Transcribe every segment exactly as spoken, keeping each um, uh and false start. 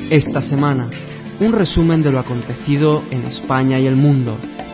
Esta semana, un resumen de lo acontecido en España y el mundo.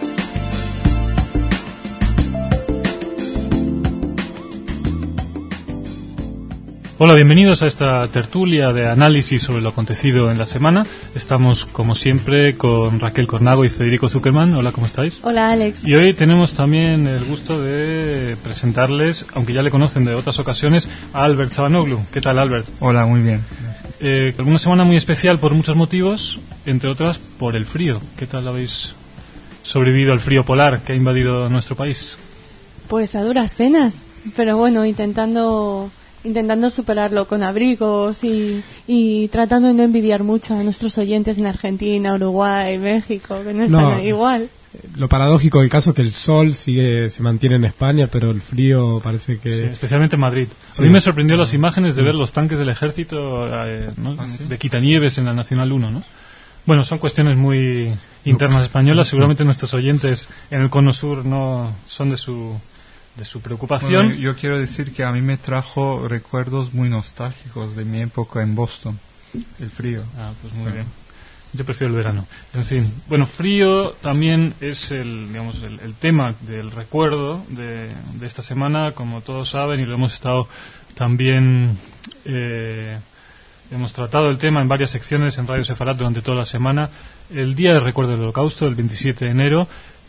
Hola, bienvenidos a esta tertulia de análisis sobre lo acontecido en la semana. Estamos, como siempre, con Raquel Cornago y Federico Zuckerman. Hola, ¿cómo estáis? Hola, Alex. Y hoy tenemos también el gusto de presentarles, aunque ya le conocen de otras ocasiones, a Albert Sabanoglu. ¿Qué tal, Albert? Hola, muy bien. Eh, una semana muy especial por muchos motivos, entre otras por el frío. ¿Qué tal habéis sobrevivido al frío polar que ha invadido nuestro país? Pues a duras penas, pero bueno, intentando... intentando superarlo con abrigos y, y tratando de no envidiar mucho a nuestros oyentes en Argentina, Uruguay, México, que no están no, igual. Lo paradójico del caso es que el sol sigue se mantiene en España, pero el frío parece que... Sí, especialmente en Madrid. Sí. A mí me sorprendió las imágenes de ver los tanques del ejército eh, ¿no? ¿Ah, sí? de quitanieves en la Nacional uno, ¿no? Bueno, son cuestiones muy internas españolas. Seguramente nuestros oyentes en el Cono Sur no son de su... de su preocupación. Bueno, yo quiero decir que a mí me trajo recuerdos muy nostálgicos de mi época en Boston, el frío. Ah, pues muy bien. Yo prefiero el verano. En fin, bueno, frío también es el, digamos, el, el tema del recuerdo de, de esta semana, como todos saben, y lo hemos estado también, eh, hemos tratado el tema en varias secciones en Radio Sefarat durante toda la semana. El Día de Recuerdo del Holocausto, el veintisiete de enero,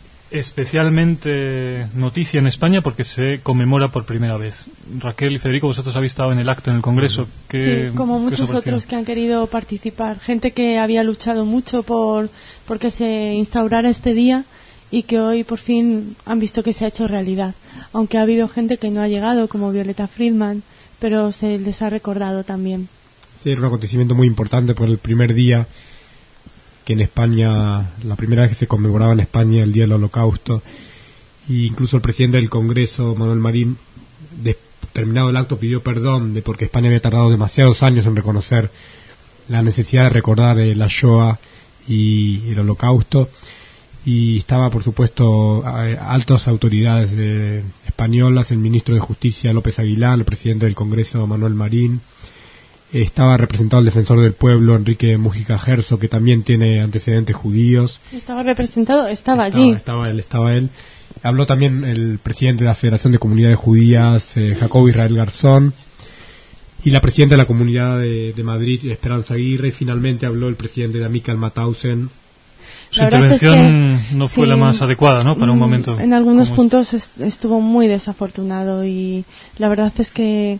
especialmente noticia en España porque se conmemora por primera vez. Raquel y Federico, vosotros habéis estado en el acto en el Congreso. ¿Qué, sí, como qué muchos otros que han querido participar. Gente que había luchado mucho por porque se instaurara este día y que hoy por fin han visto que se ha hecho realidad. Aunque ha habido gente que no ha llegado, como Violeta Friedman, pero se les ha recordado también. Sí, era un acontecimiento muy importante por el primer día que en España, la primera vez que se conmemoraba en España el Día del Holocausto, e incluso el presidente del Congreso, Manuel Marín, de, terminado el acto, pidió perdón de porque España había tardado demasiados años en reconocer la necesidad de recordar eh, la Shoah y el Holocausto, y estaba, por supuesto, a, a altas autoridades eh, españolas, el ministro de Justicia López Aguilar, el presidente del Congreso Manuel Marín. Estaba representado el defensor del pueblo, Enrique Mújica Gerso, que también tiene antecedentes judíos. ¿Estaba representado? Estaba, estaba allí. Estaba él, estaba él. Habló también el presidente de la Federación de Comunidades Judías, eh, Jacobo Israel Garzón, y la presidenta de la Comunidad de, de Madrid, Esperanza Aguirre, y finalmente habló el presidente de Amical Mauthausen. Su intervención es que, no fue sí, la más adecuada, ¿no? Para un momento. En algunos puntos este. estuvo muy desafortunado y la verdad es que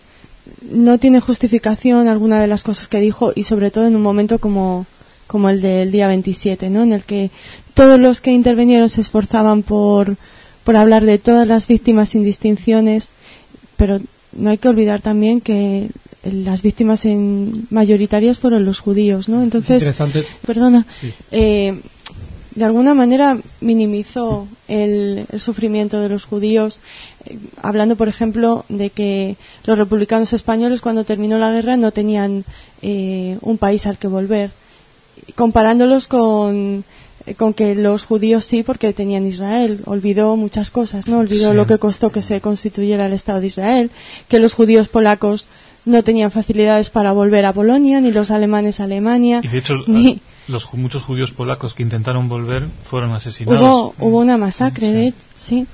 no tiene justificación alguna de las cosas que dijo, y sobre todo en un momento como, como el del día veintisiete, ¿no? En el que todos los que intervinieron se esforzaban por, por hablar de todas las víctimas sin distinciones, pero no hay que olvidar también que las víctimas en mayoritarias fueron los judíos, ¿no? Entonces, perdona, sí. eh, de alguna manera minimizó el, el sufrimiento de los judíos, eh, hablando, por ejemplo, de que los republicanos españoles, cuando terminó la guerra, no tenían eh, un país al que volver, comparándolos con, eh, con que los judíos sí, porque tenían Israel. Olvidó muchas cosas, ¿no? Olvidó sí. lo que costó que se constituyera el Estado de Israel, que los judíos polacos no tenían facilidades para volver a Polonia, ni los alemanes a Alemania. Y de hecho, ni... los muchos judíos polacos que intentaron volver fueron asesinados. Hubo, hubo una masacre, sí. de hecho, sí.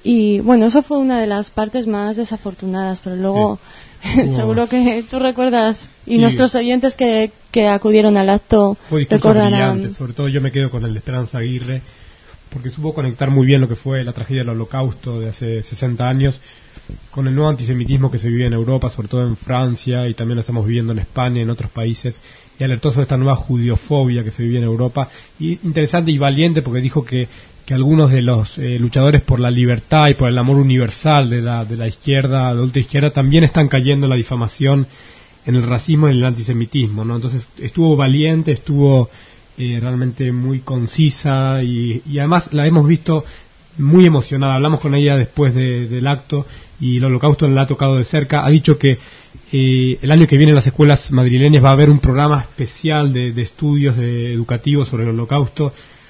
Y bueno, eso fue una de las partes más desafortunadas, pero luego sí. seguro que tú recuerdas, y, y nuestros oyentes que, que acudieron al acto recordarán. Sobre todo yo me quedo con el de Esperanza Aguirre, porque supo conectar muy bien lo que fue la tragedia del Holocausto de hace sesenta años con el nuevo antisemitismo que se vive en Europa, sobre todo en Francia, y también lo estamos viviendo en España y en otros países, y alertó sobre esta nueva judiofobia que se vive en Europa. Y interesante y valiente porque dijo que, que algunos de los eh, luchadores por la libertad y por el amor universal de la, de la izquierda, de la ultraizquierda, también están cayendo en la difamación, en el racismo y en el antisemitismo, ¿no? Entonces estuvo valiente, estuvo eh, realmente muy concisa, y, y además la hemos visto muy emocionada. Hablamos con ella después de, del acto, y el Holocausto la ha tocado de cerca. Ha dicho que eh, el año que viene en las escuelas madrileñas va a haber un programa especial de, de estudios de, educativos sobre el Holocausto,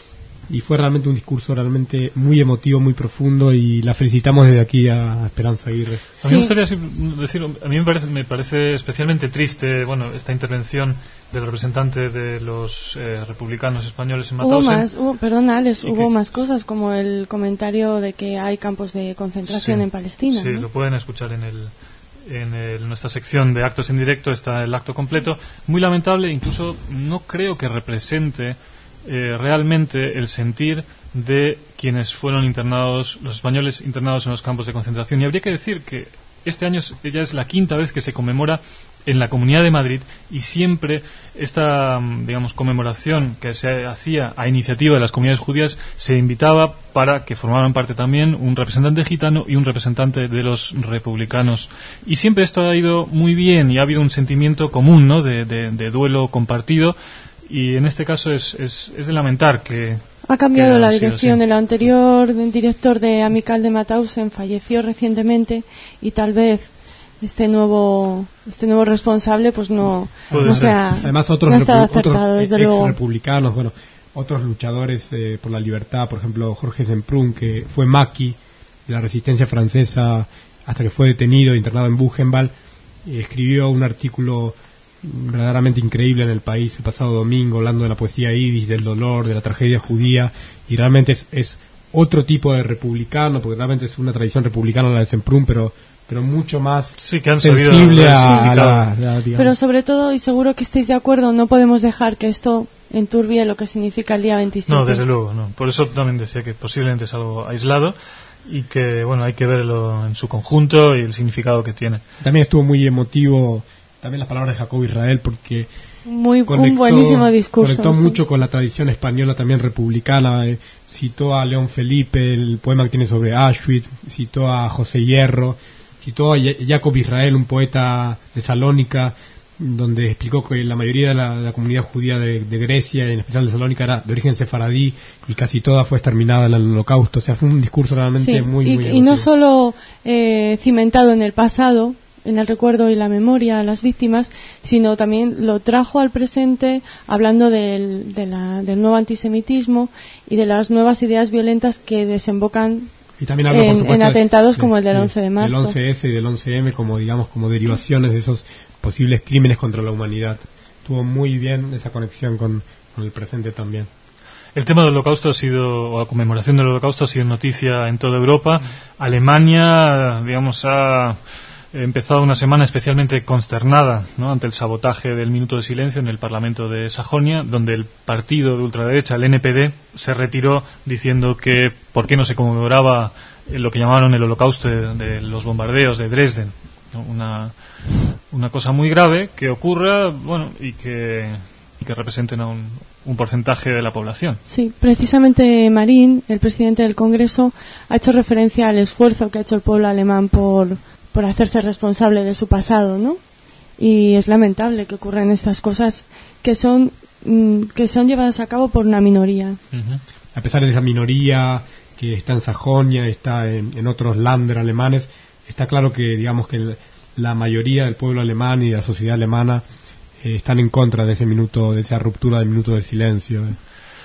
y fue realmente un discurso realmente muy emotivo, muy profundo, y la felicitamos desde aquí a Esperanza Aguirre. A mí me gustaría decir, a mí me parece, me parece especialmente triste, bueno, esta intervención del representante de los eh, republicanos españoles en Mauthausen. Hubo más, hubo, perdón, Alex, hubo que, más cosas, como el comentario de que hay campos de concentración sí, en Palestina. Sí, ¿no? lo pueden escuchar en el en el, nuestra sección de actos en directo, está el acto completo. Muy lamentable, incluso no creo que represente eh, realmente el sentir de quienes fueron internados, los españoles internados en los campos de concentración. Y habría que decir que este año ya es la quinta vez que se conmemora en la Comunidad de Madrid, y siempre esta, digamos, conmemoración que se hacía a iniciativa de las comunidades judías se invitaba para que formaran parte también un representante gitano y un representante de los republicanos. Y siempre esto ha ido muy bien y ha habido un sentimiento común, ¿no?, de, de, de duelo compartido, y en este caso es, es, es de lamentar que ha cambiado que la ha sido dirección. así. El anterior director de Amical de Mauthausen falleció recientemente, y tal vez este nuevo este nuevo responsable pues no, no sea, además otros, no ha estado acertado, otros desde ex luego. republicanos, bueno, otros luchadores eh, por la libertad, por ejemplo Jorge Semprún, que fue maqui de la resistencia francesa hasta que fue detenido e internado en Buchenwald, eh, escribió un artículo verdaderamente increíble en El País el pasado domingo, hablando de la poesía yiddish, del dolor, de la tragedia judía, y realmente es, es otro tipo de republicano, porque realmente es una tradición republicana la de Semprún, pero pero mucho más sí, que han sensible a, a la, la pero sobre todo, y seguro que estáis de acuerdo, no podemos dejar que esto enturbie lo que significa el día veintisiete. No, desde luego, no. Por eso también decía que posiblemente es algo aislado y que, bueno, hay que verlo en su conjunto y el significado que tiene. También estuvo muy emotivo también las palabras de Jacobo Israel, porque muy conectó, un buenísimo discurso, conectó sí. mucho con la tradición española también republicana. Eh, citó a León Felipe, el poema que tiene sobre Auschwitz, citó a José Hierro, citó a Jacob Israel, un poeta de Salónica, donde explicó que la mayoría de la, de la comunidad judía de, de Grecia, en especial de Salónica, era de origen sefaradí, y casi toda fue exterminada en el Holocausto. O sea, fue un discurso realmente sí, muy, y, muy y no solo eh, cimentado en el pasado, en el recuerdo y la memoria a las víctimas, sino también lo trajo al presente, hablando del, de la, del nuevo antisemitismo y de las nuevas ideas violentas que desembocan y también habla, en, por supuesto, en atentados de, como el del de, once de marzo. Del once ese y del once eme, como digamos, como derivaciones de esos posibles crímenes contra la humanidad. Estuvo muy bien esa conexión con, con el presente también. El tema del Holocausto ha sido, o la conmemoración del Holocausto ha sido noticia en toda Europa. Mm. Alemania, digamos, ha empezado una semana especialmente consternada, ¿no?, ante el sabotaje del minuto de silencio en el Parlamento de Sajonia, donde el partido de ultraderecha, el ene pe de, se retiró diciendo que por qué no se conmemoraba lo que llamaron el Holocausto de, de los bombardeos de Dresden, ¿no? Una, una cosa muy grave que ocurra, bueno, y que, y que representen a un, un porcentaje de la población. Sí, precisamente Marín, el presidente del Congreso, ha hecho referencia al esfuerzo que ha hecho el pueblo alemán por por hacerse responsable de su pasado, ¿no? Y es lamentable que ocurran estas cosas que son mm, que son llevadas a cabo por una minoría. Uh-huh. A pesar de esa minoría que está en Sajonia, está en, en otros Länder alemanes, está claro que, digamos, que el, la mayoría del pueblo alemán y de la sociedad alemana eh, están en contra de ese minuto, de esa ruptura del minuto de silencio. Eh.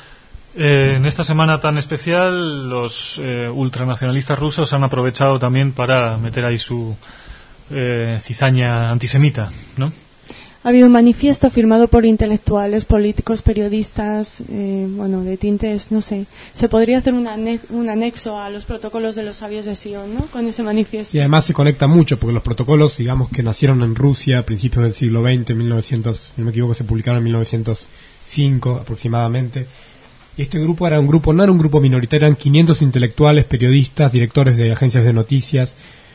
Eh, en esta semana tan especial, los eh, ultranacionalistas rusos han aprovechado también para meter ahí su eh, cizaña antisemita, ¿no? Ha habido un manifiesto firmado por intelectuales, políticos, periodistas, eh, bueno, de tintes, no sé. Se podría hacer un, ane- un anexo a los protocolos de los sabios de Sion, ¿no?, con ese manifiesto. Y además se conecta mucho, porque los protocolos, digamos, que nacieron en Rusia a principios del siglo veinte, mil novecientos, si no me equivoco, se publicaron en mil novecientos cinco aproximadamente. Y este grupo era un grupo, no era un grupo minoritario, eran quinientos intelectuales, periodistas, directores de agencias de noticias,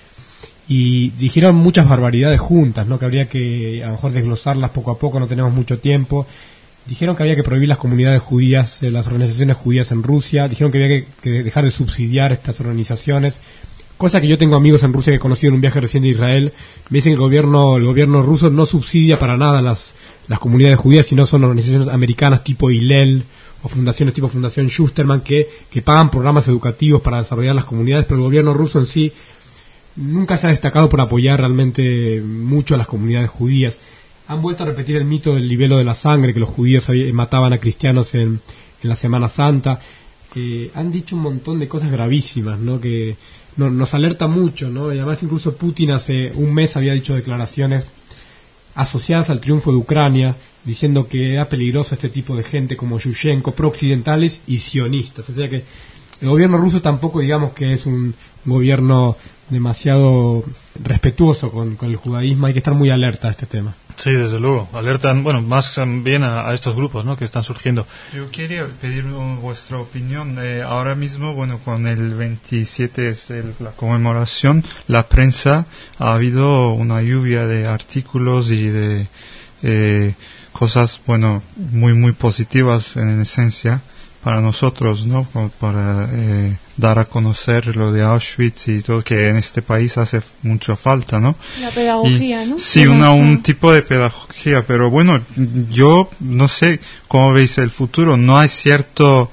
y dijeron muchas barbaridades juntas, ¿no?, que habría que a lo mejor desglosarlas poco a poco, no tenemos mucho tiempo. Dijeron que había que prohibir las comunidades judías, eh, las organizaciones judías en Rusia, dijeron que había que, que dejar de subsidiar estas organizaciones, cosa que yo tengo amigos en Rusia que he conocido en un viaje recién de Israel, me dicen que el gobierno, el gobierno ruso no subsidia para nada las, las comunidades judías, sino son organizaciones americanas tipo Hillel, o fundaciones tipo Fundación Schusterman que, que pagan programas educativos para desarrollar las comunidades, pero el gobierno ruso en sí nunca se ha destacado por apoyar realmente mucho a las comunidades judías. Han vuelto a repetir el mito del libelo de la sangre, que los judíos mataban a cristianos en, en la Semana Santa. eh, han dicho un montón de cosas gravísimas, ¿no? Que no, nos alerta mucho, ¿no? Y además incluso Putin hace un mes había dicho declaraciones asociadas al triunfo de Ucrania, diciendo que era peligroso este tipo de gente como Yushchenko, pro-occidentales y sionistas. O sea que el gobierno ruso tampoco, digamos, que es un gobierno demasiado respetuoso con, con el judaísmo. Hay que estar muy alerta a este tema. Sí, desde luego. Alertan, bueno, más bien a, a estos grupos, ¿no?, que están surgiendo. Yo quería pedir uh, vuestra opinión. Eh, ahora mismo, bueno, con el veintisiete es el, la conmemoración, la prensa ha habido una lluvia de artículos y de eh, cosas, bueno, muy, muy positivas en esencia para nosotros, ¿no? Para eh, dar a conocer lo de Auschwitz y todo, que en este país hace mucha falta, ¿no? La pedagogía, y, ¿no? Sí, una, un tipo de pedagogía, pero bueno, yo no sé cómo veis el futuro. No hay cierto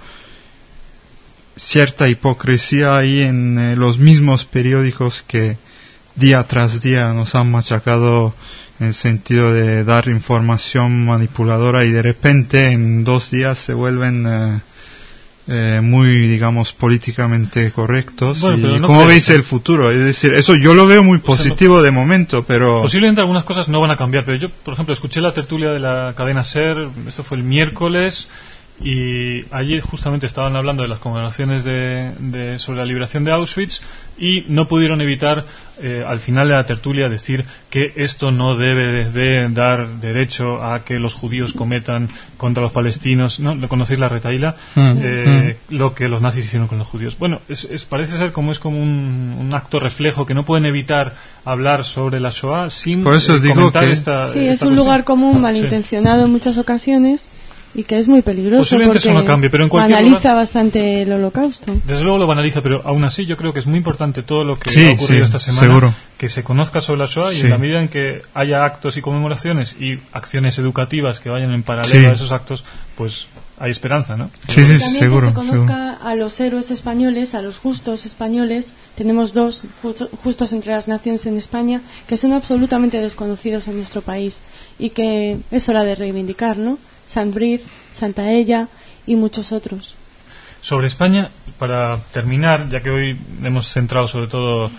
cierta hipocresía ahí en eh, los mismos periódicos que día tras día nos han machacado en el sentido de dar información manipuladora, y de repente en dos días se vuelven eh, eh, muy, digamos, políticamente correctos. Bueno, pero y no ¿cómo creo, veis ¿eh? el futuro? Es decir, eso yo lo veo muy positivo, o sea, no, de momento, pero... Posiblemente algunas cosas no van a cambiar, pero yo, por ejemplo, escuché la tertulia de la cadena SER, esto fue el miércoles, y allí justamente estaban hablando de las conmemoraciones de, de, sobre la liberación de Auschwitz, y no pudieron evitar eh, al final de la tertulia decir que esto no debe de, de dar derecho a que los judíos cometan contra los palestinos, ¿no? ¿Lo conocéis, la retahíla? Mm, eh, mm. Lo que los nazis hicieron con los judíos. Bueno, es, es, parece ser como es como un, un acto reflejo, que no pueden evitar hablar sobre la Shoah sin Por eso eh, digo comentar que esta sí, esta es un cuestión. lugar común malintencionado, sí, en muchas ocasiones, y que es muy peligroso. Posiblemente porque eso no cambie, pero en cualquier banaliza lugar, bastante el holocausto. Desde luego lo banaliza, pero aún así yo creo que es muy importante todo lo que sí, ha ocurrido sí, esta semana, seguro, que se conozca sobre la Shoah, y sí, en la medida en que haya actos y conmemoraciones y acciones educativas que vayan en paralelo, sí, a esos actos, pues hay esperanza, ¿no? Sí, sí, también seguro, que se conozca seguro. a los héroes españoles, a los justos españoles. Tenemos dos justos entre las naciones en España que son absolutamente desconocidos en nuestro país, y que es hora de reivindicar, ¿no? Sant Briz, Santa Ella y muchos otros. Sobre España, para terminar, ya que hoy hemos centrado sobre todo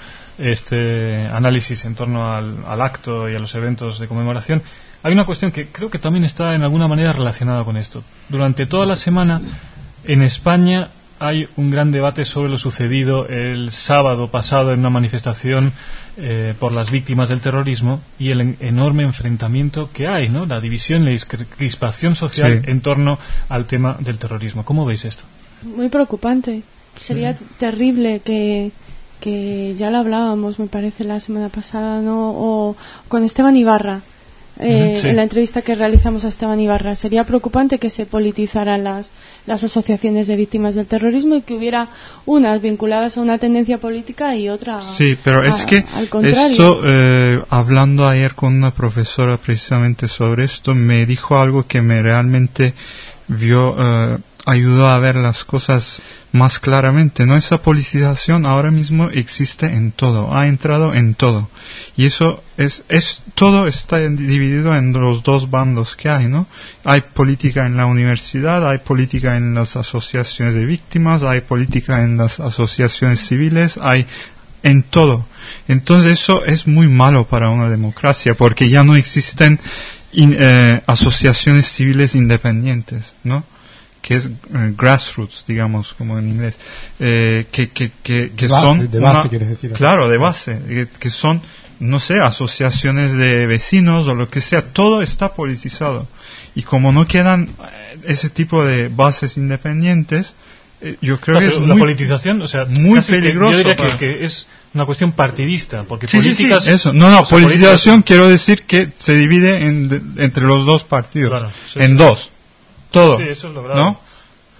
este análisis en torno al, al acto y a los eventos de conmemoración, hay una cuestión que creo que también está en alguna manera relacionada con esto. Durante toda la semana en España hay un gran debate sobre lo sucedido el sábado pasado en una manifestación eh, por las víctimas del terrorismo, y el en, enorme enfrentamiento que hay, ¿no? La división, la crispación social, sí, en torno al tema del terrorismo. ¿Cómo veis esto? Muy preocupante. Sí. Sería terrible que, que ya lo hablábamos, me parece, la semana pasada, ¿no? O con Esteban Ibarra. Eh, sí. En la entrevista que realizamos a Esteban Ibarra, sería preocupante que se politizaran las, las asociaciones de víctimas del terrorismo, y que hubiera unas vinculadas a una tendencia política y otra sí, pero a, es que al contrario. Esto, eh, hablando ayer con una profesora precisamente sobre esto, me dijo algo que me realmente vio, eh, ayudó a ver las cosas más claramente, ¿no? Esa politización ahora mismo existe en todo, ha entrado en todo, y eso es, es todo está dividido en los dos bandos que hay, ¿no? Hay política en la universidad, hay política en las asociaciones de víctimas, hay política en las asociaciones civiles, hay en todo. Entonces eso es muy malo para una democracia, porque ya no existen in, eh, asociaciones civiles independientes, ¿no? Que es eh, grassroots, digamos, como en inglés, eh, que, que, que, que base, son de base, una, quieres decir, claro, de base, que, que son, no sé, asociaciones de vecinos o lo que sea, todo está politizado, y como no quedan ese tipo de bases independientes, eh, yo creo no, que es la muy, politización, o sea, muy peligroso. Que, yo diría para... que, que es una cuestión partidista, porque sí, políticas... sí, sí, eso. No, no, o sea, politización quiero decir que se divide en, de, entre los dos partidos, claro, sí, en sí, dos. Todo, sí, eso es lo grave, ¿no?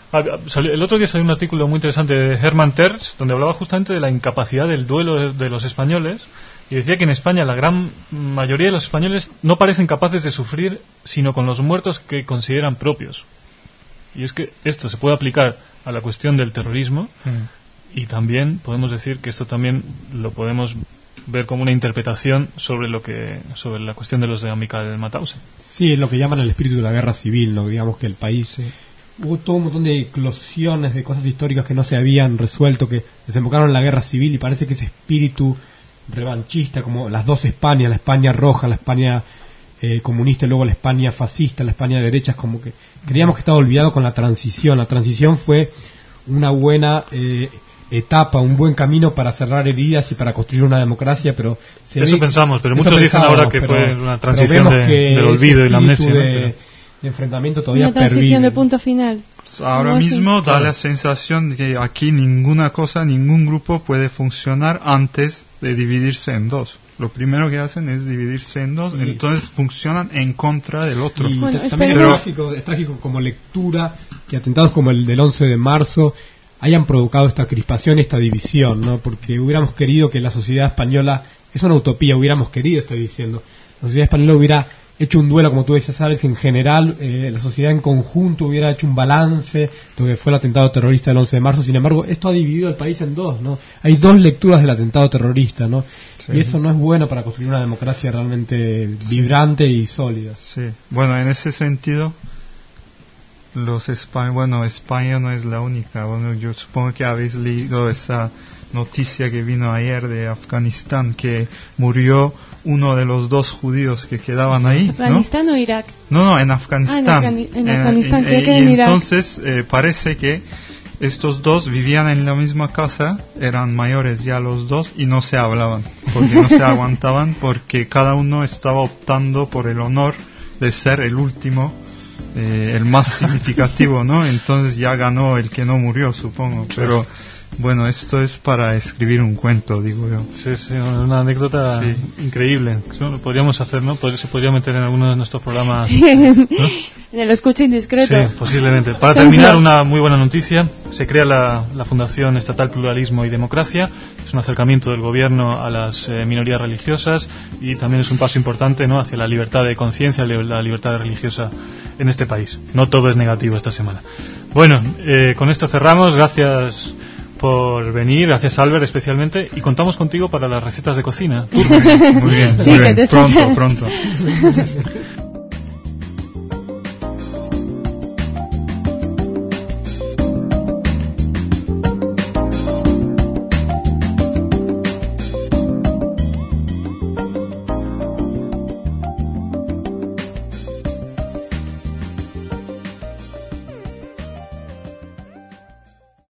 El otro día salió un artículo muy interesante de Hermann Tertsch, donde hablaba justamente de la incapacidad del duelo de, de los españoles, y decía que en España la gran mayoría de los españoles no parecen capaces de sufrir sino con los muertos que consideran propios. Y es que esto se puede aplicar a la cuestión del terrorismo, mm. y también podemos decir que esto también lo podemos ver como una interpretación sobre lo que sobre la cuestión de los de Amical del Mauthausen. Sí, es lo que llaman el espíritu de la guerra civil, ¿no? Digamos que el país, eh, hubo todo un montón de eclosiones de cosas históricas que no se habían resuelto, que desembocaron en la guerra civil, y parece que ese espíritu revanchista, como las dos Españas, la España roja, la España eh, comunista y luego la España fascista, la España de derechas, como que creíamos que estaba olvidado con la transición. La transición fue una buena eh, etapa, un buen camino para cerrar heridas y para construir una democracia, pero se eso ve, pensamos, pero eso muchos dicen ahora que pero, fue una transición de, del olvido y la amnesia, de, ¿no? Pero... de enfrentamiento todavía una transición pervive. de punto final. Ahora ¿Cómo mismo así? da Claro. la sensación de que aquí ninguna cosa, ningún grupo puede funcionar antes de dividirse en dos. Lo primero que hacen es dividirse en dos, Y- entonces funcionan en contra del otro. Y Bueno, t- también es esperemos- trágico, es trágico como lectura que atentados como el del once de marzo hayan provocado esta crispación, esta división, ¿no? Porque hubiéramos querido que la sociedad española, es una utopía, hubiéramos querido, estoy diciendo, la sociedad española hubiera hecho un duelo, como tú decías, Alex, en general, eh, la sociedad en conjunto hubiera hecho un balance de lo que fue el atentado terrorista del once de marzo. Sin embargo, esto ha dividido el país en dos, ¿no? Hay dos lecturas del atentado terrorista, ¿no? Sí. Y eso no es bueno para construir una democracia realmente vibrante y sólida. Sí, bueno, en ese sentido, los España, bueno, España no es la única. Bueno, yo supongo que habéis leído esa noticia que vino ayer de Afganistán, que murió uno de los dos judíos que quedaban ahí, ¿no? ¿Afganistán o Irak? No, no, en Afganistán. Ah, en Afgani- en Eh, Afganistán, eh, creí que y en Irak. entonces eh, parece que estos dos vivían en la misma casa, eran mayores ya los dos y no se hablaban, porque no se aguantaban, porque cada uno estaba optando por el honor de ser el último, eh, el más significativo, ¿no? Entonces ya ganó el que no murió, supongo, pero bueno, esto es para escribir un cuento, digo yo. Sí, sí, una anécdota Sí. increíble. Eso lo podríamos hacer, ¿no? Pod- Se podría meter en alguno de nuestros programas. En el escucha indiscreto. Sí, posiblemente. Para terminar, una muy buena noticia. Se crea la, la Fundación Estatal Pluralismo y Democracia. Es un acercamiento del gobierno a las eh, minorías religiosas y también es un paso importante, ¿no?, hacia la libertad de conciencia, li- la libertad religiosa en este país. No todo es negativo esta semana. Bueno, eh, con esto cerramos. Gracias por venir, gracias Albert especialmente, y contamos contigo para las recetas de cocina. Muy bien, Sí, muy que bien. te- Pronto, pronto.